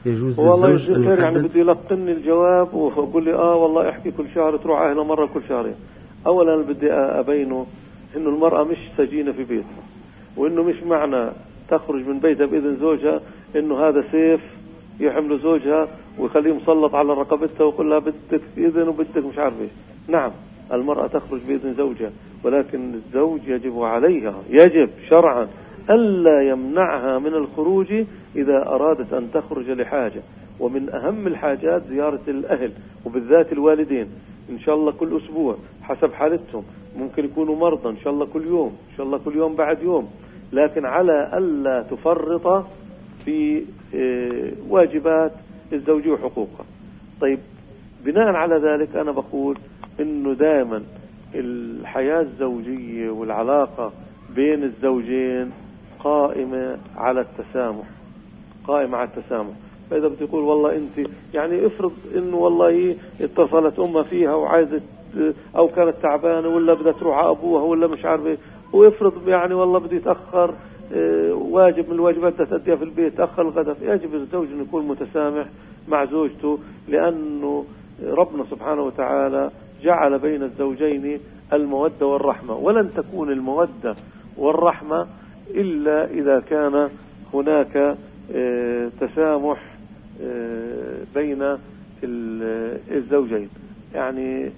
يجوز والله للزوج أن يعني يحدد؟ بده يلقني الجواب ويقول لي اه والله احكي كل شهر تروح أهلها مرة كل شهرين. أولا بدي أبينه إنه المرأة مش سجينة في بيتها، وإنه مش معنى تخرج من بيتها بإذن زوجها إنه هذا سيف يحمل زوجها ويخليه مسلط على رقبتها ويقول لها بدك إذن وبدك مش عارف إيش. نعم المرأة تخرج بإذن زوجها، ولكن الزوج يجب عليها يجب شرعا ألا يمنعها من الخروج إذا أرادت أن تخرج لحاجة. ومن أهم الحاجات زيارة الأهل وبالذات الوالدين، إن شاء الله كل أسبوع حسب حالتهم، ممكن يكونوا مرضى إن شاء الله كل يوم، إن شاء الله كل يوم بعد يوم، لكن على ألا تفرط في واجبات الزوجية وحقوقها. طيب بناء على ذلك أنا بقول إنه دائما الحياة الزوجية والعلاقة بين الزوجين قائمة على التسامح، قائمة على التسامح. فإذا بتقول والله أنت يعني افرض إنه والله اتصلت أمها فيها وعايزة أو كانت تعبانة ولا بدها تروح على أبوها ولا مش عارفة، وافرض يعني والله بدي يتأخر واجب من الواجبات تأديها في البيت، تأخر الغداء، يجب الزوج أن يكون متسامح مع زوجته، لأنه ربنا سبحانه وتعالى جعل بين الزوجين المودة والرحمة، ولن تكون المودة والرحمة إلا إذا كان هناك تسامح بين الزوجين. يعني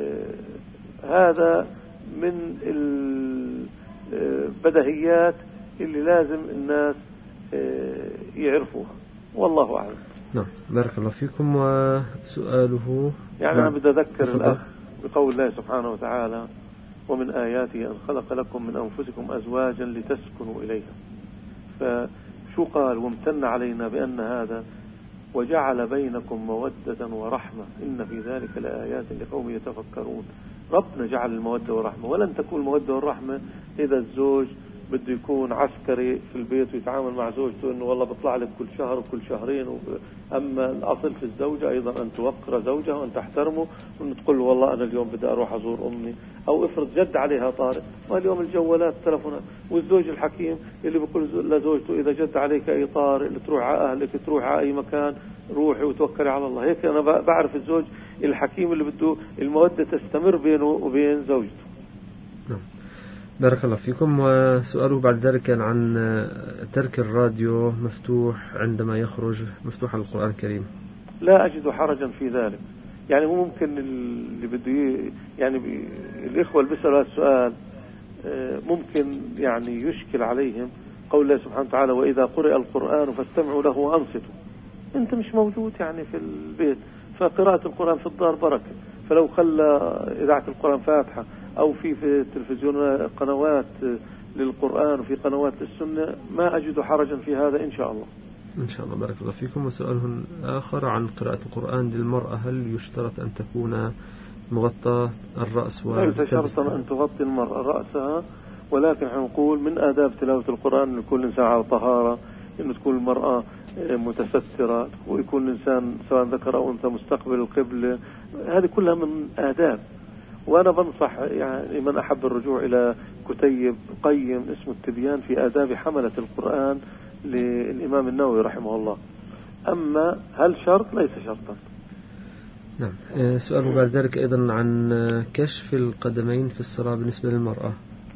هذا من البديهيات اللي لازم الناس يعرفوها، والله أعلم. نعم بارك الله فيكم. وسؤاله يعني أنا بدي أذكر الأخ بقول الله سبحانه وتعالى ومن آياته أن خلق لكم من أنفسكم أزواجا لتسكنوا إليها، فشو قال؟ وامتن علينا بأن هذا وجعل بينكم مودة ورحمة إن في ذلك لآيات لقوم يتفكرون. ربنا جعل المودة والرحمة، ولن تكون المودة والرحمة إذا الزوج بده يكون عسكري في البيت ويتعامل مع زوجته انه والله بيطلع لك كل شهر وكل شهرين و... اما الاصل في الزوجه ايضا ان توقر زوجها وان تحترمه، وان تقول له والله انا اليوم بدي اروح ازور امي، او افرض جد عليها طارئ، واليوم الجوالات التلفونات، والزوج الحكيم اللي بيقول لزوجته اذا جد عليك اي طارئ تروح على اهلك تروح على اي مكان روحي وتوكلي على الله. هيك انا بعرف الزوج الحكيم اللي بده الموده تستمر بينه وبين زوجته. بارك الله فيكم. وسؤاله بعد ذلك كان عن ترك الراديو مفتوح عندما يخرج مفتوح على القرآن الكريم. لا أجد حرجا في ذلك. يعني ممكن اللي بده يعني بي الإخوة اللي بيسألوا هذا السؤال ممكن يعني يشكل عليهم قول الله سبحانه وتعالى وإذا قرئ القرآن فاستمعوا له وأنصتوا. أنت مش موجود يعني في البيت، فقراءة القرآن في الدار بركة، فلو خلى إذاعة القرآن فاتحة أو في في التلفزيون قنوات للقرآن وفي قنوات للسنة ما أجد حرجا في هذا إن شاء الله. إن شاء الله بارك الله فيكم. وسؤال آخر عن قراءة القرآن للمرأة، هل يشترط أن تكون مغطاة الرأس ليس شرطا أن تغطي المرأة رأسها، ولكن نقول من آداب تلاوة القرآن أن كل إنسان على طهارة، أن تكون المرأة متسترة، ويكون الإنسان سواء ذكر أو أنثى مستقبل القبلة، هذه كلها من آداب. وأنا بنصح يعني من أحب الرجوع إلى كتيب قيم اسمه التبيان في آداب حملة القرآن للإمام النووي رحمه الله. أما هل شرط؟ ليس شرطا. نعم. سؤال بعد ذلك أيضا عن كشف القدمين في الصلاة بالنسبة للمرأة.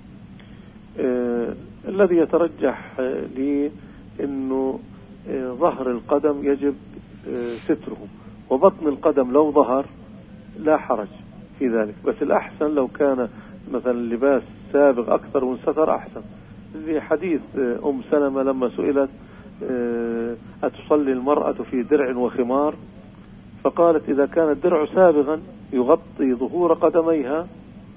آه الذي يترجح لي أنه آه ظهر القدم يجب آه ستره، وبطن القدم لو ظهر لا حرج في ذلك، بس الأحسن لو كان مثلا اللباس سابق أكثر وانستر أحسن. لحديث أم سلمة لما سئلت أتصلي المرأة في درع وخمار، فقالت إذا كان الدرع سابغا يغطي ظهور قدميها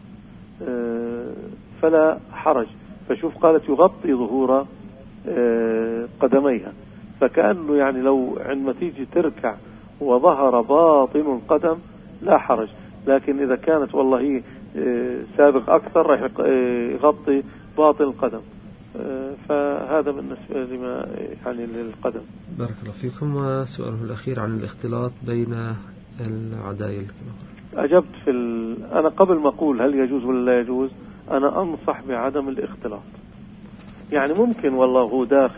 فلا حرج. فشوف قالت يغطي ظهور قدميها، فكأنه يعني لو عندما تيجي تركع وظهر باطن القدم لا حرج، لكن إذا كانت والله هي سابق أكثر راح يغطي باطن القدم. فهذا بالنسبة لما يعني للقدم. بارك الله فيكم. وسؤاله الأخير عن الاختلاط بين العدايل. أجبت في ال... أنا قبل ما أقول هل يجوز ولا لا يجوز، أنا أنصح بعدم الاختلاط. يعني ممكن والله هو داخل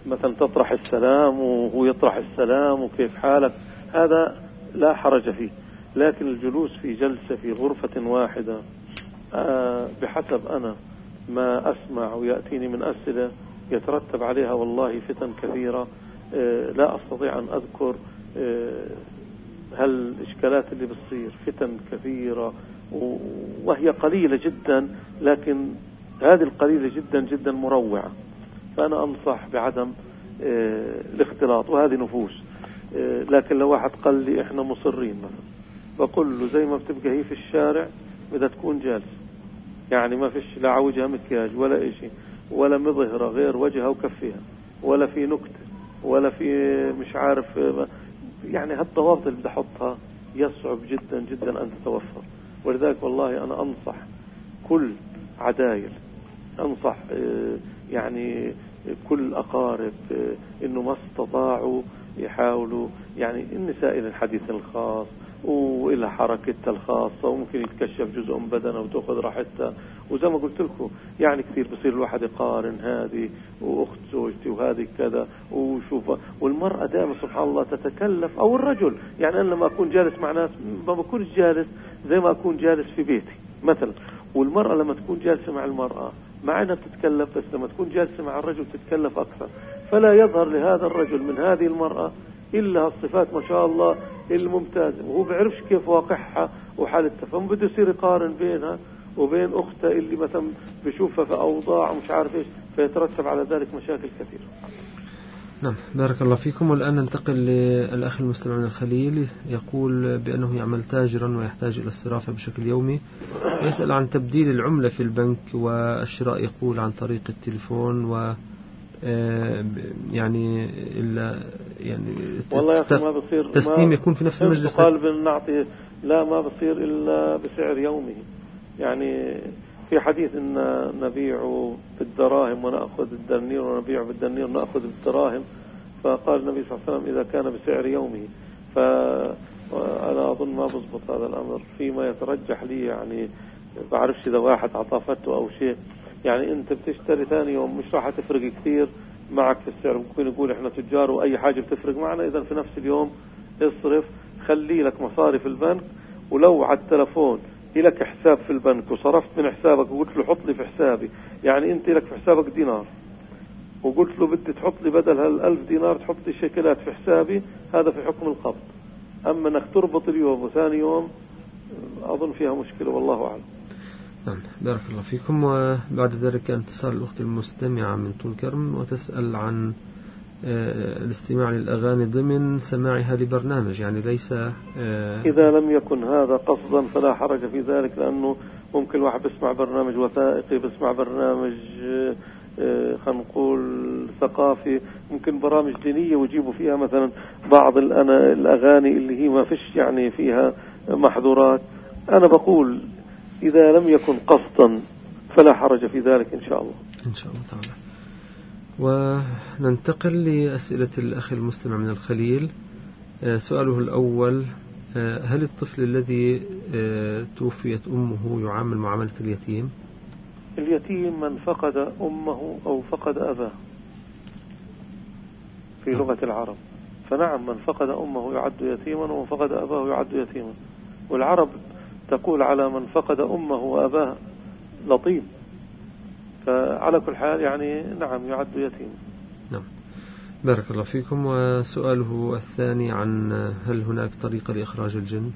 مثلا تطرح السلام وهو يطرح السلام وكيف حالك، هذا لا حرج فيه. لكن الجلوس في جلسة في غرفة واحدة آه بحسب أنا ما أسمع ويأتيني من أسئلة يترتب عليها والله فتن كثيرة. آه لا أستطيع أن أذكر آه هل الإشكالات اللي بتصير فتن كثيرة وهي قليلة جدا، لكن هذه القليلة جدا جدا مروعة. فأنا أنصح بعدم آه الاختلاط، وهذه نفوس. آه لكن لو واحد قال لي إحنا مصرين مثلا، بقول له زي ما بتبقى هي في الشارع بدها تكون جالس، يعني ما فيش لا عوجها مكياج ولا إشي ولا مظهرة غير وجهها وكفيها ولا في نكتة ولا في مش عارف، يعني هالضوابط اللي بدي أحطها يصعب جدا جدا أن تتوفر. ولذلك والله أنا أنصح كل عدايل، أنصح يعني كل أقارب إنه ما استطاعوا يحاولوا، يعني النساء إلى الحديث الخاص وإلى حركتها الخاصة، وممكن يتكشف جزء من بدنها وتأخذ راحتها. وزي ما قلت لكم يعني كثير بصير الواحد يقارن هذه وأخت زوجتي وهذه كذا وشوف. والمرأة دائما سبحان الله تتكلف، أو الرجل، يعني أنا لما أكون جالس مع ناس ما بكونش جالس زي ما أكون جالس في بيتي مثلا. والمرأة لما تكون جالسة مع المرأة مع أنها بتتكلف، بس لما تكون جالسة مع الرجل تتكلف أكثر، فلا يظهر لهذا الرجل من هذه المرأة إلا الصفات ما شاء الله الممتازة، وهو بيعرفش كيف واقعها وحالتها، فبده يصير يقارن بينها وبين أختها اللي مثلا بشوفها في أوضاع ومش عارف إيش، فيترتب على ذلك مشاكل كثيرة. نعم، بارك الله فيكم. والآن ننتقل للأخ المستمع من الخليل، يقول بأنه يعمل تاجرا ويحتاج إلى الصرافة بشكل يومي، ويسأل عن تبديل العملة في البنك والشراء يقول عن طريق التليفون، و يعني إلا يعني والله يا أخي ما بصير تسليم يكون في نفس المجلس. قال بنعطي لا ما بصير إلا بسعر يومه. يعني في حديث إن نبيع بالدراهم ونأخذ الدنانير ونبيع بالدنانير ونأخذ بالدراهم، فقال النبي صلى الله عليه وسلم إذا كان بسعر يومه. فأنا أظن ما بضبط هذا الأمر فيما يترجح لي، يعني بعرفش إذا واحد عطافته أو شيء، يعني أنت بتشتري ثاني يوم مش راح تفرق كثير معك في السعر. ممكن يقول إحنا تجار وأي حاجة بتفرق معنا، إذا في نفس اليوم اصرف، خلي لك مصاري في البنك، ولو على التلفون لك حساب في البنك وصرفت من حسابك وقلت له حط لي في حسابي، يعني أنت لك في حسابك دينار وقلت له بدي تحط لي بدل هالألف دينار تحط لي شيكلات في حسابي، هذا في حكم القبض. أما أنك تربط اليوم وثاني يوم أظن فيها مشكلة، والله أعلم. نعم، بارك الله فيكم. وبعد ذلك اتصال الأخت المستمعة من طول كرم، وتسأل عن الاستماع للأغاني ضمن سماعها لبرنامج، يعني ليس إذا لم يكن هذا قصدا فلا حرج في ذلك، لأنه ممكن واحد بيسمع برنامج وثائقي، بيسمع برنامج خلينا نقول ثقافي، ممكن برامج دينية ويجيبوا فيها مثلا بعض الأغاني اللي هي ما فيش يعني فيها محظورات. أنا بقول إذا لم يكن قصدا فلا حرج في ذلك إن شاء الله. إن شاء الله تعالى. وننتقل لأسئلة الأخ المستمع من الخليل. سؤاله الأول: هل الطفل الذي توفيت أمه يعامل معاملة اليتيم؟ اليتيم من فقد أمه أو فقد أباه في لغة العرب، فنعم من فقد أمه يعد يتيما ومن فقد أباه يعد يتيما. والعرب تقول على من فقد أمه وأباه لطيم، فعلى كل حال يعني نعم يعد يتيم. نعم، بارك الله فيكم. وسؤاله الثاني عن هل هناك طريقة لإخراج الجن؟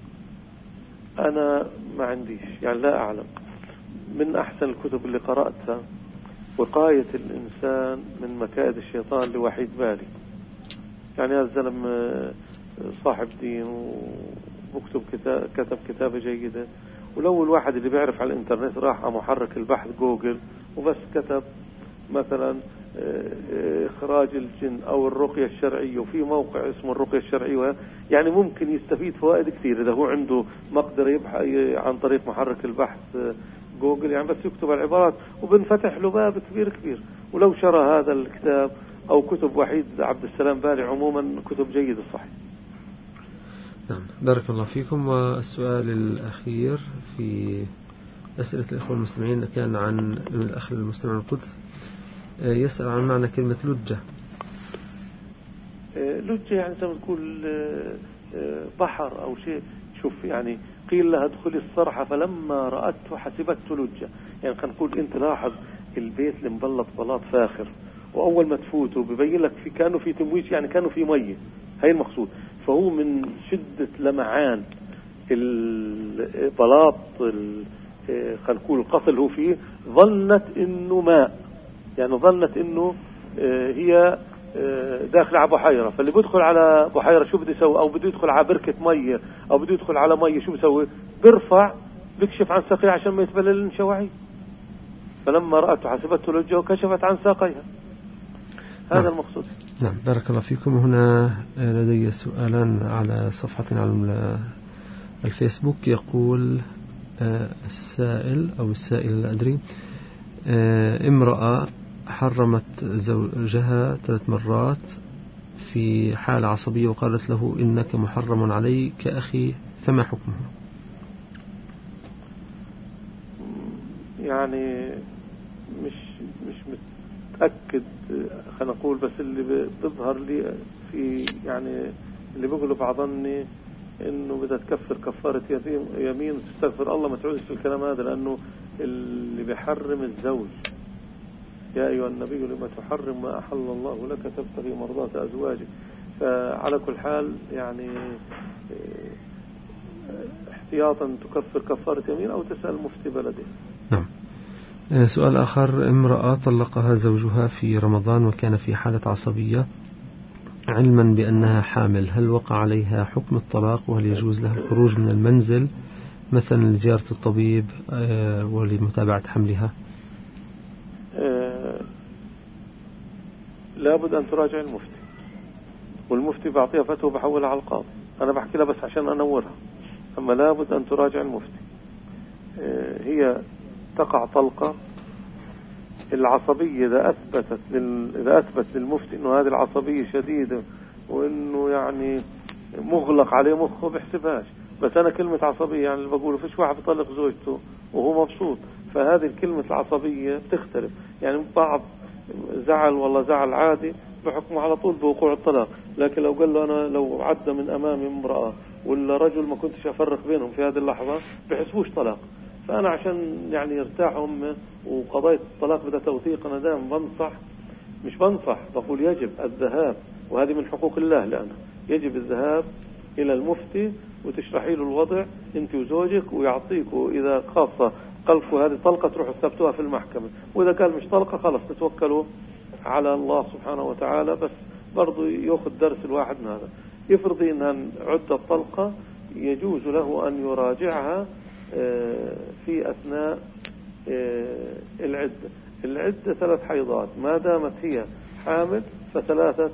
أنا ما عنديش، يعني لا أعلم. من أحسن الكتب اللي قرأتها وقاية الإنسان من مكائد الشيطان لوحيد بالي، يعني هذا الزلم صاحب دين ومكتب كتاب كتب كتابة جيدة. ولو الواحد اللي بيعرف على الانترنت راح على محرك البحث جوجل وبس كتب مثلا إخراج الجن أو الرقية الشرعية، وفي موقع اسمه الرقية الشرعية، يعني ممكن يستفيد فوائد كثير إذا هو عنده مقدرة يبحث عن طريق محرك البحث جوجل، يعني بس يكتب العبارات وبنفتح له باب كبير كبير. ولو شرى هذا الكتاب أو كتب وحيد عبد السلام بالي عموما كتب جيدة صحيح. نعم، بارك الله فيكم. والسؤال الأخير في أسئلة الإخوة المستمعين كان عن الأخ المستمع من القدس، يسأل عن معنى كلمة لجة. لجة يعني زي ما تقول بحر أو شيء. شوف يعني قيل لها ادخلي الصرحة فلما رأته حسبته لجة. يعني خلينا نقول أنت لاحظ البيت اللي مبلط بلاط فاخر، وأول ما تفوته ببين لك في كانوا في تمويج، يعني كانوا في مية، هاي المقصود. فهو من شدة لمعان البلاط خلينا نقول القصل هو فيه، ظنت إنه ماء، يعني ظنت إنه هي داخل على بحيرة. فاللي بيدخل على بحيرة شو بده يسوي؟ أو بده يدخل على بركة مية أو بده يدخل على مية، شو بيسوي؟ بيرفع بيكشف عن ساقيه عشان ما يتبلل الشواعي. فلما رأته حسبته لجة وكشفت عن ساقيها. هذا نعم. المقصود. نعم بارك الله فيكم. هنا لدي سؤالان على صفحتنا على الفيسبوك. يقول السائل أو السائل لا أدري، امرأة حرمت زوجها ثلاث مرات في حالة عصبية وقالت له إنك محرم علي كأخي، فما حكمه؟ يعني مش مش متأكد، خلينا نقول، بس اللي بيظهر لي في يعني اللي بيقولوا بعضني انه بدها تكفر كفارة يمين وتستغفر الله، ما تعودش في الكلام هذا، لانه اللي بيحرم الزوج. يا ايها النبي لما تحرم ما احل الله لك تبتغي مرضات ازواجك. فعلى كل حال يعني احتياطا تكفر كفارة يمين او تسأل مفتي بلده. نعم. سؤال آخر، امرأة طلقها زوجها في رمضان وكان في حالة عصبية علما بأنها حامل، هل وقع عليها حكم الطلاق؟ وهل يجوز لها الخروج من المنزل مثلا لزيارة الطبيب ولمتابعة حملها؟ آه لابد أن تراجع المفتي، والمفتي بعطيها فتوى بحولها على القاضي. أنا بحكي لها بس عشان أنورها، أما لابد أن تراجع المفتي. آه هي تقع طلقة. العصبية إذا أثبتت لل... إذا أثبت للمفتي إنه هذه العصبية شديدة وإنه يعني مغلق عليه مخه بحسبهاش. بس أنا كلمة عصبية يعني اللي بقوله فيش واحد بيطلق زوجته وهو مبسوط، فهذه الكلمة العصبية بتختلف. يعني بعض زعل والله زعل عادي بحكمه على طول بوقوع الطلاق، لكن لو قال له أنا لو عدى من أمامي امرأة ولا رجل ما كنتش أفرق بينهم في هذه اللحظة بحسبوش طلاق. فأنا عشان يعني يرتاحهم وقضايا الطلاق بدها توثيق، أنا دائما بنصح، مش بنصح بقول يجب الذهاب، وهذه من حقوق الله لأنا يجب الذهاب إلى المفتي وتشرحي له الوضع أنت وزوجك ويعطيكوا إذا خاصة قلقوا هذه طلقة تروحوا تثبتوها في المحكمة، وإذا كان مش طلقة خلاص تتوكلوا على الله سبحانه وتعالى. بس برضو يأخذ درس الواحد من هذا. يفرضي أنها عدة طلقة يجوز له أن يراجعها في أثناء العدة. العدة ثلاث حيضات، ما دامت هي حامل فثلاثة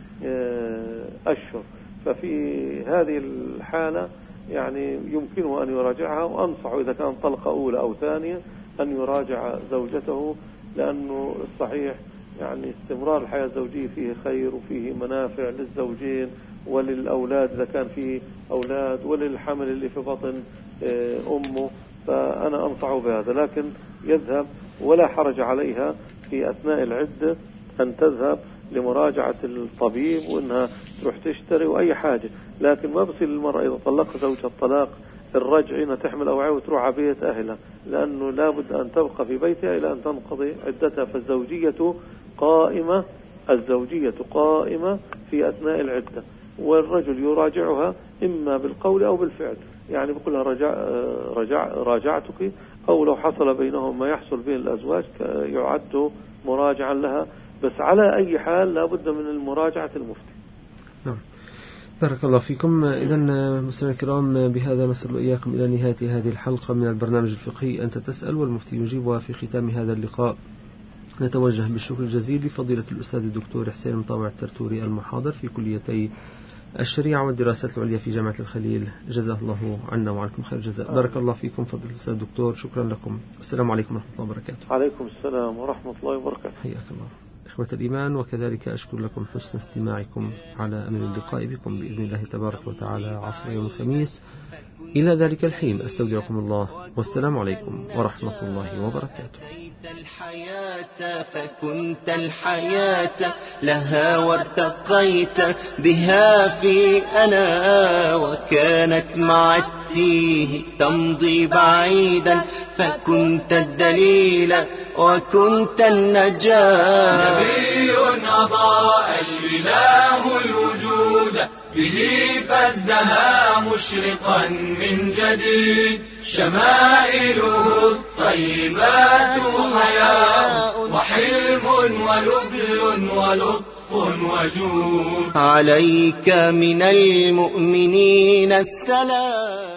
أشهر. ففي هذه الحالة يعني يمكنه أن يراجعها، وأنصحه إذا كان طلقة أولى أو ثانية أن يراجع زوجته، لأنه الصحيح يعني استمرار الحياة الزوجية فيه خير وفيه منافع للزوجين وللأولاد إذا كان فيه أولاد، وللحمل اللي في بطن أمه. فأنا أنصحه بهذا، لكن يذهب ولا حرج عليها في أثناء العدة أن تذهب لمراجعة الطبيب وأنها تروح تشتري وأي حاجة. لكن ما بصير المرأة إذا طلق زوجها الطلاق الرجعي أنها تحمل أوعية وتروح على بيت أهلها، لأنه لابد أن تبقى في بيتها إلى أن تنقضي عدتها. فالزوجية قائمة، الزوجية قائمة في أثناء العدة، والرجل يراجعها إما بالقول أو بالفعل. يعني بقول لها رجع رجع راجعتك، أو لو حصل بينهم ما يحصل بين الأزواج يعد مراجعا لها. بس على أي حال لابد من المراجعة المفتي. نعم. بارك الله فيكم. إذا مستمعينا الكرام بهذا نصل إياكم إلى نهاية هذه الحلقة من البرنامج الفقهي أنت تسأل والمفتي يجيب. وفي ختام هذا اللقاء نتوجه بالشكر الجزيل لفضيلة الأستاذ الدكتور حسين مطاوع الترتوري المحاضر في كليتي الشريعة والدراسات العليا في جامعة الخليل، جزاه الله عنا وعنكم خير الجزاء. بارك الله فيكم فضيلة الأستاذ الدكتور، شكرا لكم. السلام عليكم ورحمة الله وبركاته. عليكم السلام ورحمة الله وبركاته. حياك الله إخوة الإيمان، وكذلك أشكر لكم حسن استماعكم على أمل اللقاء بكم بإذن الله تبارك وتعالى عصر يوم الخميس. إلى ذلك الحين أستودعكم الله، والسلام عليكم ورحمة الله وبركاته. الحياة فكنت الحياة لها وارتقيت بها في أنا، وكانت مع التيه تمضي بعيدا فكنت الدليل وكنت النجاة. نبي أضاء الإله الوجود به فازدهى مشرقا من جديد، شمائله الطيبات حياء وحلم ولبل ولطف وجود. عليك من المؤمنين السلام.